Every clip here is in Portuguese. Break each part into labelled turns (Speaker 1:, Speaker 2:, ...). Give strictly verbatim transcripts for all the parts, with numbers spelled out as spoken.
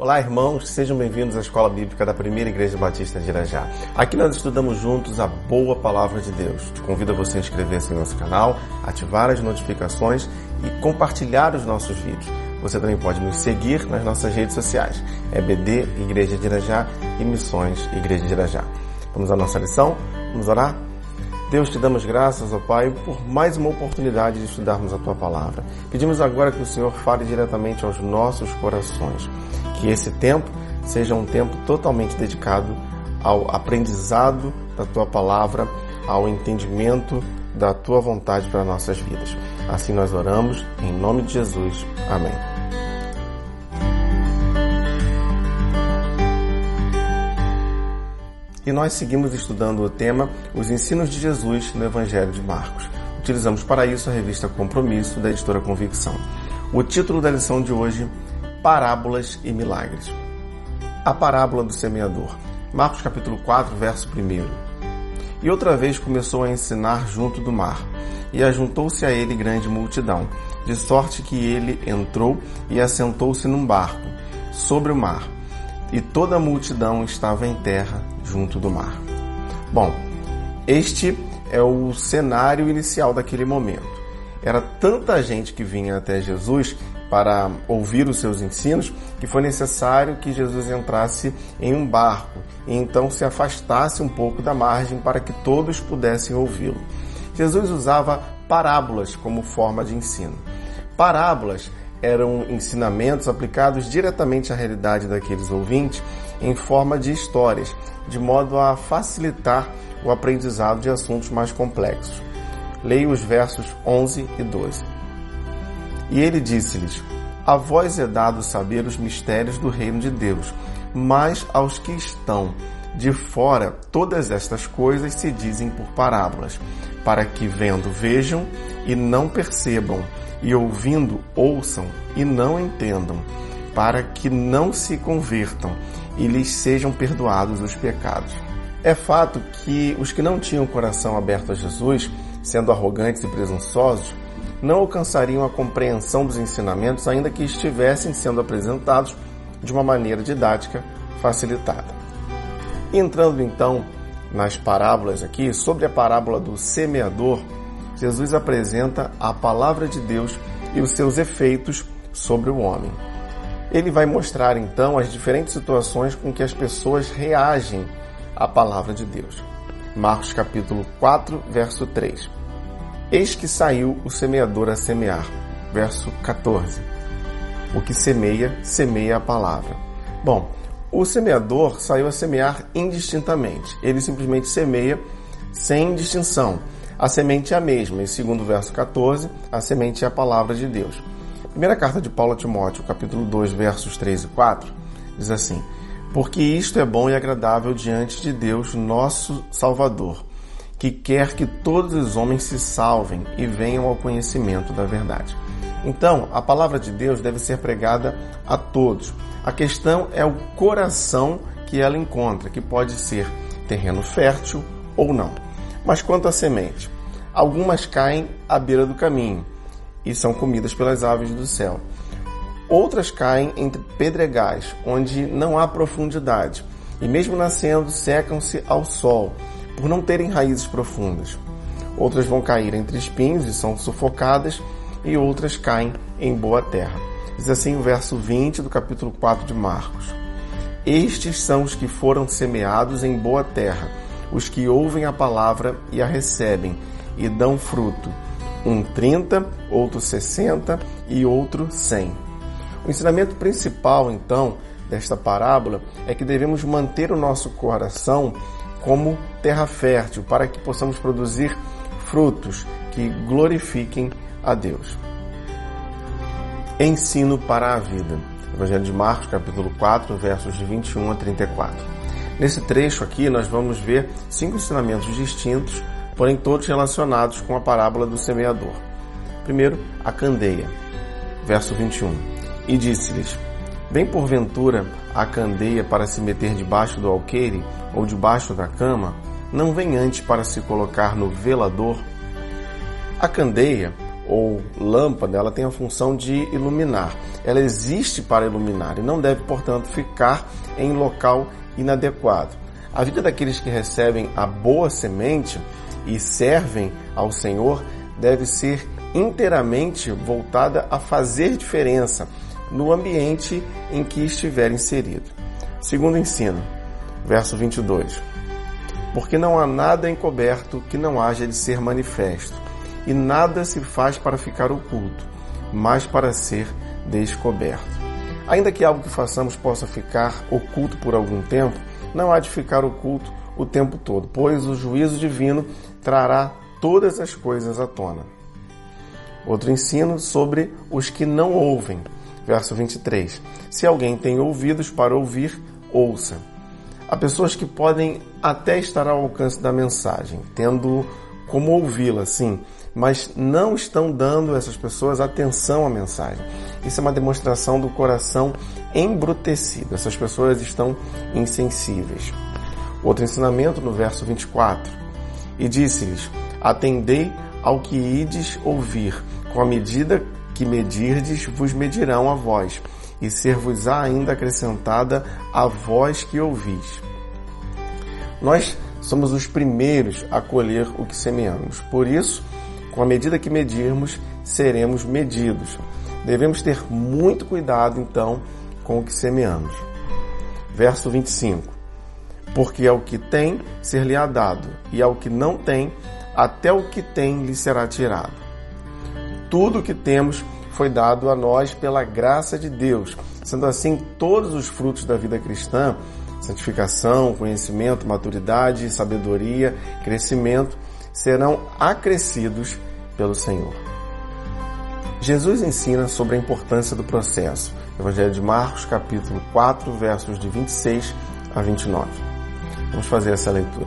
Speaker 1: Olá, irmãos, sejam bem-vindos à Escola Bíblica da Primeira Igreja Batista de Irajá. Aqui nós estudamos juntos a boa palavra de Deus. Te convido a você inscrever-se em nosso canal, ativar as notificações e compartilhar os nossos vídeos. Você também pode nos seguir nas nossas redes sociais. É B D Igreja de Irajá e Missões Igreja de Irajá. Vamos à nossa lição? Vamos orar? Deus, te damos graças, ó Pai, por mais uma oportunidade de estudarmos a Tua Palavra. Pedimos agora que o Senhor fale diretamente aos nossos corações. Que esse tempo seja um tempo totalmente dedicado ao aprendizado da Tua Palavra, ao entendimento da Tua vontade para nossas vidas. Assim nós oramos, em nome de Jesus. Amém. E nós seguimos estudando o tema Os Ensinos de Jesus no Evangelho de Marcos. Utilizamos para isso a revista Compromisso, da editora Convicção. O título da lição de hoje, Parábolas e Milagres. A parábola do semeador. Marcos capítulo quatro, verso primeiro. E outra vez começou a ensinar junto do mar, e ajuntou-se a ele grande multidão, de sorte que ele entrou e assentou-se num barco, sobre o mar, e toda a multidão estava em terra, junto do mar. Bom, este é o cenário inicial daquele momento. Era tanta gente que vinha até Jesus para ouvir os seus ensinos que foi necessário que Jesus entrasse em um barco e então se afastasse um pouco da margem para que todos pudessem ouvi-lo. Jesus usava parábolas como forma de ensino. Parábolas eram ensinamentos aplicados diretamente à realidade daqueles ouvintes em forma de histórias, de modo a facilitar o aprendizado de assuntos mais complexos. Leia os versos onze e doze. E ele disse-lhes: A vós é dado saber os mistérios do reino de Deus, mas aos que estão de fora todas estas coisas se dizem por parábolas, para que vendo vejam e não percebam, e ouvindo ouçam e não entendam, para que não se convertam e lhes sejam perdoados os pecados. É fato que os que não tinham o coração aberto a Jesus, sendo arrogantes e presunçosos, não alcançariam a compreensão dos ensinamentos, ainda que estivessem sendo apresentados de uma maneira didática facilitada. Entrando então nas parábolas aqui, sobre a parábola do semeador, Jesus apresenta a palavra de Deus e os seus efeitos sobre o homem. Ele vai mostrar então as diferentes situações com que as pessoas reagem à palavra de Deus. Marcos capítulo quatro, verso três. Eis que saiu o semeador a semear. Verso quatorze. O que semeia, semeia a palavra. Bom, o semeador saiu a semear indistintamente. Ele simplesmente semeia sem distinção. A semente é a mesma, e segundo o verso quatorze, a semente é a palavra de Deus. Primeira carta de Paulo a Timóteo, capítulo dois, versos três e quatro, diz assim: Porque isto é bom e agradável diante de Deus, nosso Salvador, que quer que todos os homens se salvem e venham ao conhecimento da verdade. Então, a palavra de Deus deve ser pregada a todos. A questão é o coração que ela encontra, que pode ser terreno fértil ou não. Mas quanto à semente, algumas caem à beira do caminho e são comidas pelas aves do céu. Outras caem entre pedregais, onde não há profundidade, e mesmo nascendo secam-se ao sol, por não terem raízes profundas. Outras vão cair entre espinhos e são sufocadas, e outras caem em boa terra. Diz assim o verso vinte do capítulo quatro de Marcos: Estes são os que foram semeados em boa terra, os que ouvem a palavra e a recebem, e dão fruto, um trinta, outro sessenta e outro cem. O ensinamento principal, então, desta parábola é que devemos manter o nosso coração como terra fértil, para que possamos produzir frutos que glorifiquem a Deus. Ensino para a vida. Evangelho de Marcos, capítulo quatro, versos de vinte e um a trinta e quatro. Nesse trecho aqui, nós vamos ver cinco ensinamentos distintos, porém todos relacionados com a parábola do semeador. Primeiro, a candeia. Verso vinte e um. E disse-lhes: Vem porventura a candeia para se meter debaixo do alqueire ou debaixo da cama? Não vem antes para se colocar no velador? A candeia ou lâmpada, ela tem a função de iluminar. Ela existe para iluminar e não deve, portanto, ficar em local inadequado. A vida daqueles que recebem a boa semente e servem ao Senhor deve ser inteiramente voltada a fazer diferença no ambiente em que estiver inserido. Segundo ensino, verso vinte e dois. Porque não há nada encoberto que não haja de ser manifesto, e nada se faz para ficar oculto, mas para ser descoberto. Ainda que algo que façamos possa ficar oculto por algum tempo, não há de ficar oculto o tempo todo, pois o juízo divino trará todas as coisas à tona. Outro ensino sobre os que não ouvem. Verso vinte e três. Se alguém tem ouvidos para ouvir, ouça. Há pessoas que podem até estar ao alcance da mensagem, tendo como ouvi-la, sim, mas não estão dando a essas pessoas atenção à mensagem. Isso é uma demonstração do coração embrutecido. Essas pessoas estão insensíveis. Outro ensinamento no verso vinte e quatro. E disse-lhes, atendei ao que ides ouvir, com a medida que medirdes, vos medirão a vós, e ser-vos-á ainda acrescentada a vós que ouvis. Nós somos os primeiros a colher o que semeamos. Por isso, com a medida que medirmos, seremos medidos. Devemos ter muito cuidado, então, com o que semeamos. Verso vinte e cinco. Porque ao que tem, ser-lhe-á dado, e ao que não tem, até o que tem lhe será tirado. Tudo o que temos foi dado a nós pela graça de Deus. Sendo assim, todos os frutos da vida cristã, santificação, conhecimento, maturidade, sabedoria, crescimento, serão acrescidos pelo Senhor. Jesus ensina sobre a importância do processo. Evangelho de Marcos, capítulo quatro, versos de vinte e seis a vinte e nove. Vamos fazer essa leitura.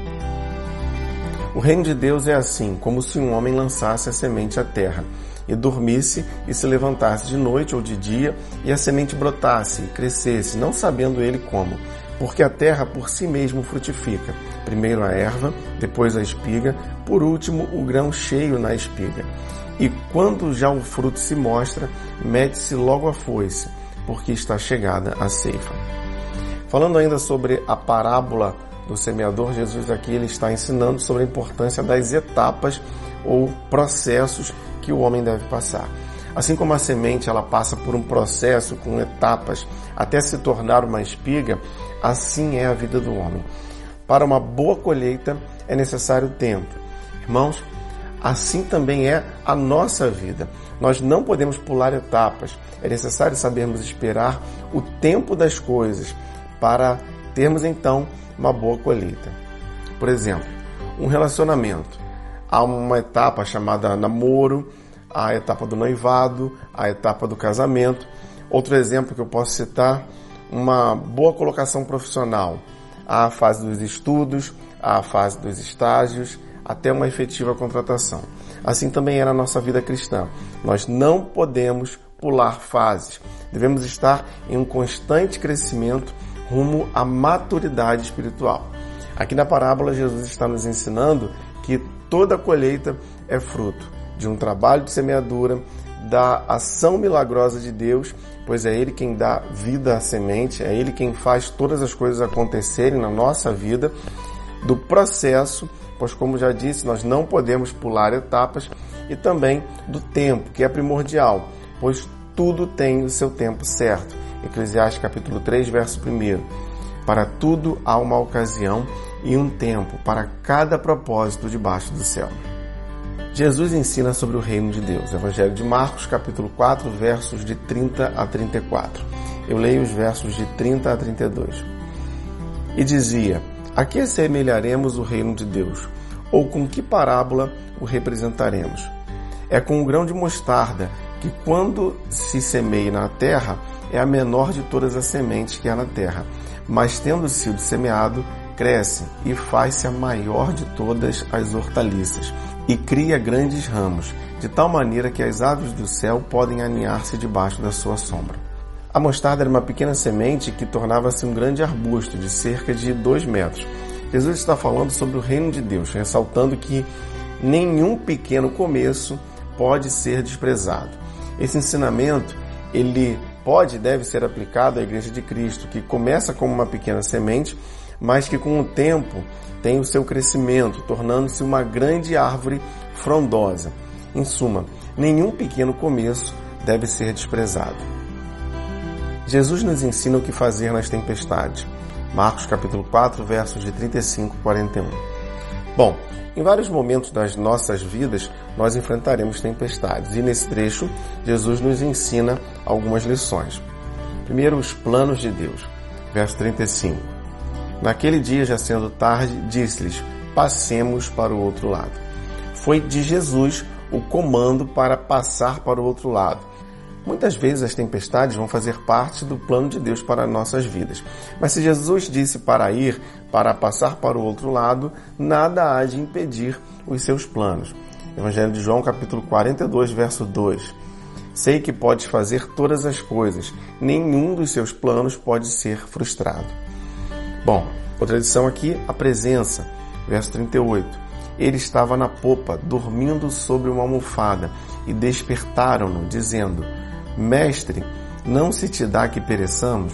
Speaker 1: O reino de Deus é assim, como se um homem lançasse a semente à terra, e dormisse e se levantasse de noite ou de dia, e a semente brotasse e crescesse, não sabendo ele como, porque a terra por si mesmo frutifica, primeiro a erva, depois a espiga, por último o grão cheio na espiga. E quando já o fruto se mostra, mete-se logo a foice, porque está chegada a ceifa. Falando ainda sobre a parábola do semeador, Jesus aqui ele está ensinando sobre a importância das etapas ou processos que o homem deve passar. Assim como a semente ela passa por um processo com etapas até se tornar uma espiga, assim é a vida do homem. Para uma boa colheita é necessário tempo. Irmãos, assim também é a nossa vida. Nós não podemos pular etapas. É necessário sabermos esperar o tempo das coisas para termos então uma boa colheita. Por exemplo, um relacionamento. Há uma etapa chamada namoro, a etapa do noivado, a etapa do casamento. Outro exemplo que eu posso citar, uma boa colocação profissional. Há a fase dos estudos, há a fase dos estágios, até uma efetiva contratação. Assim também é na nossa vida cristã. Nós não podemos pular fases. Devemos estar em um constante crescimento rumo à maturidade espiritual. Aqui na parábola, Jesus está nos ensinando que toda colheita é fruto de um trabalho de semeadura, da ação milagrosa de Deus, pois é Ele quem dá vida à semente, é Ele quem faz todas as coisas acontecerem na nossa vida, do processo, pois como já disse, nós não podemos pular etapas, e também do tempo, que é primordial, pois tudo tem o seu tempo certo. Eclesiastes capítulo três, verso primeiro. Para tudo há uma ocasião e um tempo para cada propósito debaixo do céu. Jesus ensina sobre o reino de Deus. Evangelho de Marcos, capítulo quatro, versos de trinta a trinta e quatro. Eu leio os versos de trinta a trinta e dois. E dizia, a que assemelharemos o reino de Deus? Ou com que parábola o representaremos? É com o grão de mostarda, que quando se semeia na terra, é a menor de todas as sementes que há na terra. Mas tendo sido semeado, cresce e faz-se a maior de todas as hortaliças, e cria grandes ramos, de tal maneira que as aves do céu podem aninhar-se debaixo da sua sombra. A mostarda era uma pequena semente que tornava-se um grande arbusto de cerca de dois metros. Jesus está falando sobre o reino de Deus, ressaltando que nenhum pequeno começo pode ser desprezado. Esse ensinamento, ele pode e deve ser aplicado à Igreja de Cristo, que começa como uma pequena semente, mas que com o tempo tem o seu crescimento, tornando-se uma grande árvore frondosa. Em suma, nenhum pequeno começo deve ser desprezado. Jesus nos ensina o que fazer nas tempestades. Marcos capítulo quatro, versos de trinta e cinco a quarenta e um. Bom, em vários momentos das nossas vidas, nós enfrentaremos tempestades. E nesse trecho, Jesus nos ensina algumas lições. Primeiro, os planos de Deus. Verso trinta e cinco. Naquele dia, já sendo tarde, disse-lhes, passemos para o outro lado. Foi de Jesus o comando para passar para o outro lado. Muitas vezes as tempestades vão fazer parte do plano de Deus para nossas vidas. Mas se Jesus disse para ir, para passar para o outro lado, nada há de impedir os seus planos. Evangelho de João, capítulo quarenta e dois, verso dois. Sei que podes fazer todas as coisas, nenhum dos seus planos pode ser frustrado. Bom, outra lição aqui, a presença. Verso trinta e oito. Ele estava na popa, dormindo sobre uma almofada, e despertaram-no, dizendo, Mestre, não se te dá que pereçamos?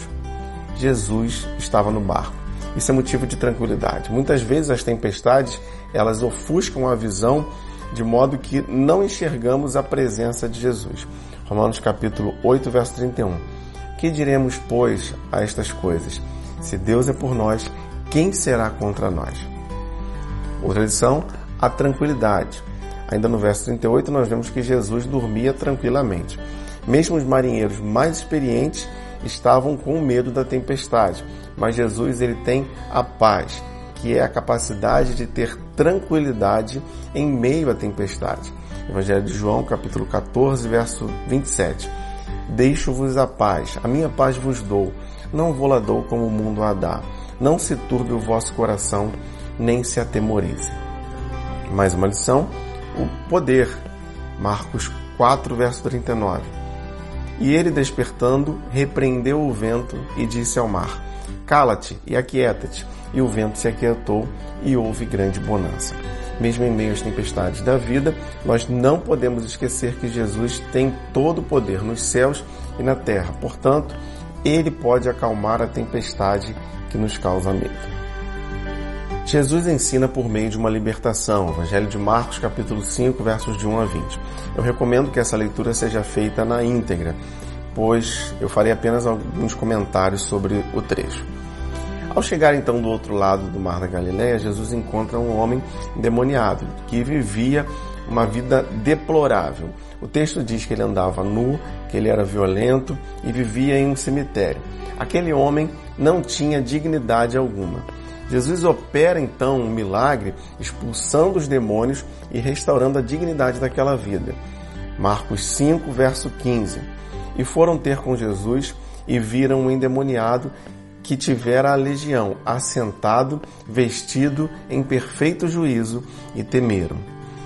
Speaker 1: Jesus estava no barco. Isso é motivo de tranquilidade. Muitas vezes as tempestades, elas ofuscam a visão, de modo que não enxergamos a presença de Jesus. Romanos capítulo oito, verso trinta e um. Que diremos, pois, a estas coisas? Se Deus é por nós, quem será contra nós? Outra lição, a tranquilidade. Ainda no verso trinta e oito, nós vemos que Jesus dormia tranquilamente. Mesmo os marinheiros mais experientes estavam com medo da tempestade, mas Jesus ele tem a paz, que é a capacidade de ter tranquilidade em meio à tempestade. Evangelho de João, capítulo catorze, verso vinte e sete. Deixo-vos a paz, a minha paz vos dou, não vou lá dou como o mundo a dá. Não se turbe o vosso coração, nem se atemorize. Mais uma lição, o poder. Marcos quatro, verso trinta e nove. E ele, despertando, repreendeu o vento e disse ao mar, cala-te e aquieta-te. E o vento se aquietou e houve grande bonança. Mesmo em meio às tempestades da vida, nós não podemos esquecer que Jesus tem todo o poder nos céus e na terra. Portanto, ele pode acalmar a tempestade que nos causa medo. Jesus ensina por meio de uma libertação. Evangelho de Marcos, capítulo cinco, versos de um a vinte. Eu recomendo que essa leitura seja feita na íntegra, pois eu farei apenas alguns comentários sobre o trecho. Ao chegar então do outro lado do Mar da Galileia, Jesus encontra um homem endemoniado, que vivia uma vida deplorável. O texto diz que ele andava nu, que ele era violento e vivia em um cemitério. Aquele homem não tinha dignidade alguma. Jesus opera então um milagre, expulsando os demônios e restaurando a dignidade daquela vida. Marcos cinco, verso quinze. E foram ter com Jesus e viram um endemoniado que tivera a legião, assentado, vestido em perfeito juízo, e temeram.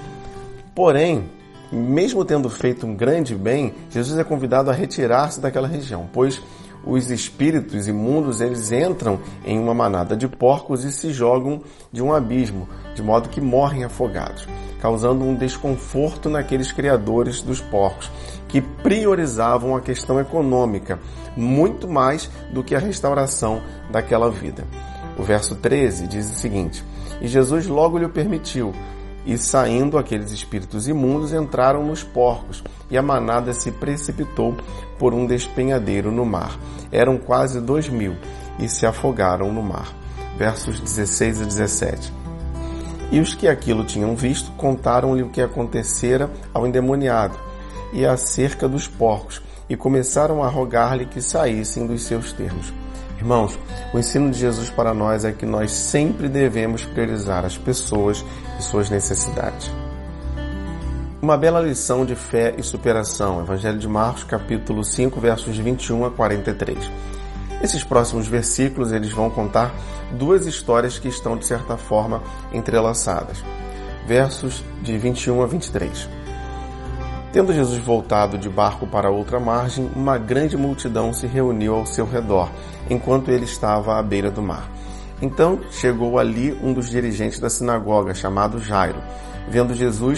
Speaker 1: Porém, mesmo tendo feito um grande bem, Jesus é convidado a retirar-se daquela região, pois os espíritos imundos, eles entram em uma manada de porcos e se jogam de um abismo, de modo que morrem afogados, causando um desconforto naqueles criadores dos porcos, que priorizavam a questão econômica, muito mais do que a restauração daquela vida. O verso treze diz o seguinte, e Jesus logo lhe permitiu, e saindo aqueles espíritos imundos entraram nos porcos, e a manada se precipitou por um despenhadeiro no mar. Eram quase dois mil, e se afogaram no mar. Versos dezesseis a dezessete. E os que aquilo tinham visto contaram-lhe o que acontecera ao endemoniado e acerca dos porcos, e começaram a rogar-lhe que saíssem dos seus termos. Irmãos, o ensino de Jesus para nós é que nós sempre devemos priorizar as pessoas e suas necessidades. Uma bela lição de fé e superação. Evangelho de Marcos, capítulo cinco, versos de vinte e um a quarenta e três. Esses próximos versículos, eles vão contar duas histórias que estão, de certa forma, entrelaçadas. Versos de vinte e um a vinte e três. Tendo Jesus voltado de barco para outra margem, uma grande multidão se reuniu ao seu redor, enquanto ele estava à beira do mar. Então chegou ali um dos dirigentes da sinagoga, chamado Jairo. Vendo Jesus,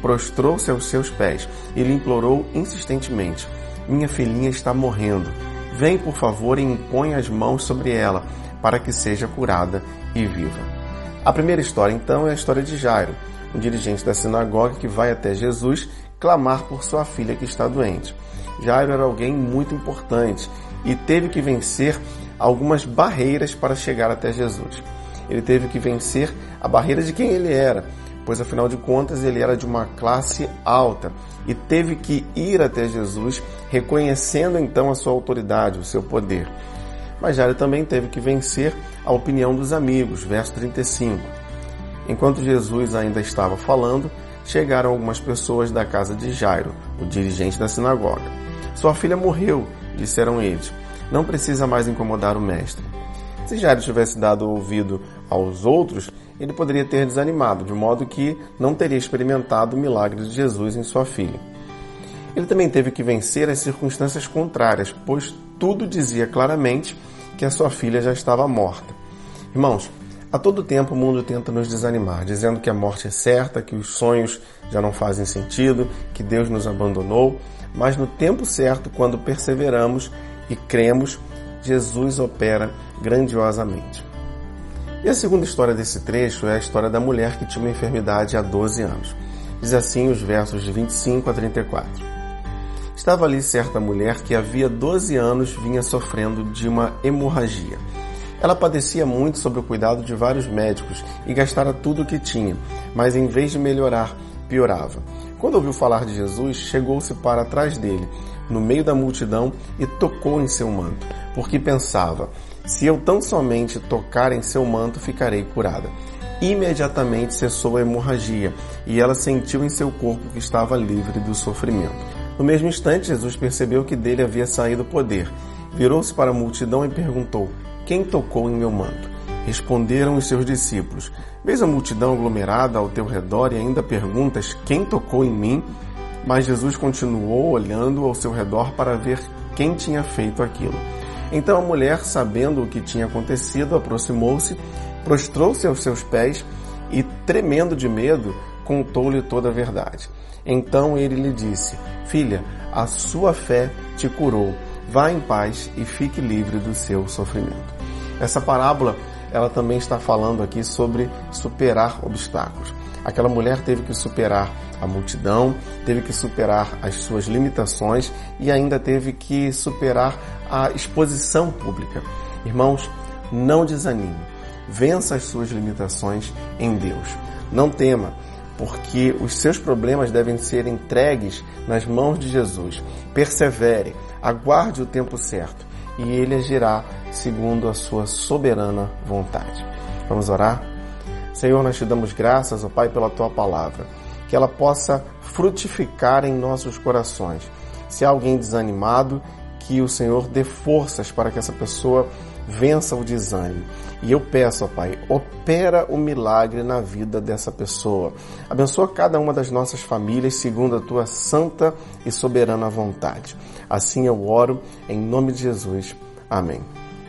Speaker 1: prostrou-se aos seus pés e lhe implorou insistentemente: minha filhinha está morrendo. Vem, por favor, e impõe as mãos sobre ela, para que seja curada e viva. A primeira história, então, é a história de Jairo, um dirigente da sinagoga que vai até Jesus clamar por sua filha que está doente. Jairo era alguém muito importante e teve que vencer algumas barreiras para chegar até Jesus. Ele teve que vencer a barreira de quem ele era, pois afinal de contas ele era de uma classe alta e teve que ir até Jesus, reconhecendo então a sua autoridade, o seu poder. Mas Jairo também teve que vencer a opinião dos amigos, verso trinta e cinco. Enquanto Jesus ainda estava falando, chegaram algumas pessoas da casa de Jairo, o dirigente da sinagoga. Sua filha morreu, disseram eles. Não precisa mais incomodar o mestre. Se Jairo tivesse dado ouvido aos outros, ele poderia ter desanimado, de modo que não teria experimentado o milagre de Jesus em sua filha. Ele também teve que vencer as circunstâncias contrárias, pois tudo dizia claramente que a sua filha já estava morta. Irmãos, a todo tempo o mundo tenta nos desanimar, dizendo que a morte é certa, que os sonhos já não fazem sentido, que Deus nos abandonou, mas no tempo certo, quando perseveramos e cremos, Jesus opera grandiosamente. E a segunda história desse trecho é a história da mulher que tinha uma enfermidade há doze anos. Diz assim os versos de vinte e cinco a trinta e quatro. Estava ali certa mulher que havia doze anos vinha sofrendo de uma hemorragia. Ela padecia muito sob o cuidado de vários médicos e gastara tudo o que tinha, mas em vez de melhorar, piorava. Quando ouviu falar de Jesus, chegou-se para trás dele, no meio da multidão, e tocou em seu manto, porque pensava: se eu tão somente tocar em seu manto, ficarei curada. Imediatamente cessou a hemorragia, e ela sentiu em seu corpo que estava livre do sofrimento. No mesmo instante, Jesus percebeu que dele havia saído poder. Virou-se para a multidão e perguntou: quem tocou em meu manto? Responderam os seus discípulos: vês a multidão aglomerada ao teu redor e ainda perguntas: quem tocou em mim? Mas Jesus continuou olhando ao seu redor para ver quem tinha feito aquilo. Então a mulher, sabendo o que tinha acontecido, aproximou-se, prostrou-se aos seus pés e, tremendo de medo, contou-lhe toda a verdade. Então ele lhe disse: filha, a sua fé te curou. Vá em paz e fique livre do seu sofrimento. Essa parábola, ela também está falando aqui sobre superar obstáculos. Aquela mulher teve que superar a multidão, teve que superar as suas limitações e ainda teve que superar a exposição pública. Irmãos, não desanime. Vença as suas limitações em Deus. Não tema, porque os seus problemas devem ser entregues nas mãos de Jesus. Persevere, aguarde o tempo certo e Ele agirá segundo a sua soberana vontade. Vamos orar? Senhor, nós te damos graças, ó Pai, pela Tua palavra, que ela possa frutificar em nossos corações. Se há alguém desanimado, que o Senhor dê forças para que essa pessoa vença o desânimo. E eu peço, ó Pai, opera o milagre na vida dessa pessoa. Abençoa cada uma das nossas famílias segundo a Tua santa e soberana vontade. Assim eu oro, em nome de Jesus. Amém.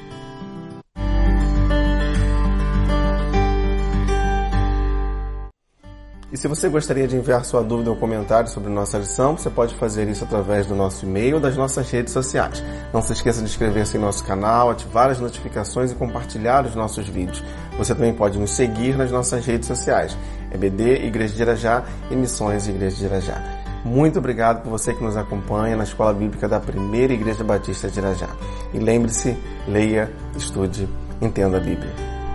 Speaker 1: E se você gostaria de enviar sua dúvida ou comentário sobre nossa lição, você pode fazer isso através do nosso e-mail ou das nossas redes sociais. Não se esqueça de inscrever-se em nosso canal, ativar as notificações e compartilhar os nossos vídeos. Você também pode nos seguir nas nossas redes sociais. E B D, Igreja de Irajá e Missões Igreja de Irajá. Muito obrigado por você que nos acompanha na Escola Bíblica da Primeira Igreja Batista de Irajá. E lembre-se, leia, estude, entenda a Bíblia.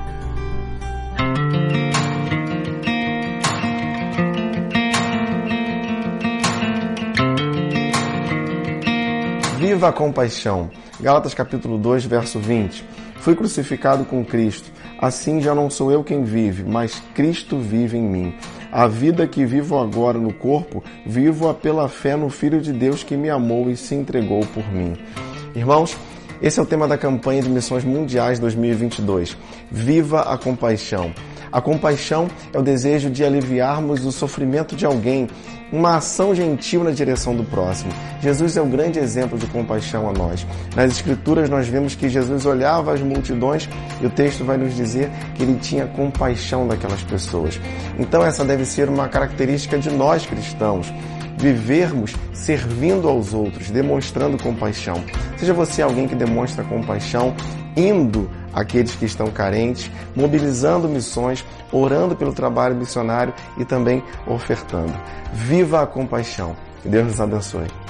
Speaker 1: Viva a compaixão. Gálatas capítulo dois, verso vinte. Fui crucificado com Cristo. Assim já não sou eu quem vive, mas Cristo vive em mim. A vida que vivo agora no corpo, vivo-a pela fé no Filho de Deus que me amou e se entregou por mim. Irmãos, esse é o tema da campanha de Missões Mundiais dois mil e vinte e dois. Viva a compaixão. A compaixão é o desejo de aliviarmos o sofrimento de alguém uma ação gentil na direção do próximo. Jesus é o grande exemplo de compaixão a nós. Nas Escrituras nós vemos que Jesus olhava as multidões e o texto vai nos dizer que ele tinha compaixão daquelas pessoas. Então essa deve ser uma característica de nós cristãos. Vivermos servindo aos outros, demonstrando compaixão. Seja você alguém que demonstra compaixão, indo àqueles que estão carentes, mobilizando missões, orando pelo trabalho missionário e também ofertando. Viva a compaixão. Que Deus nos abençoe.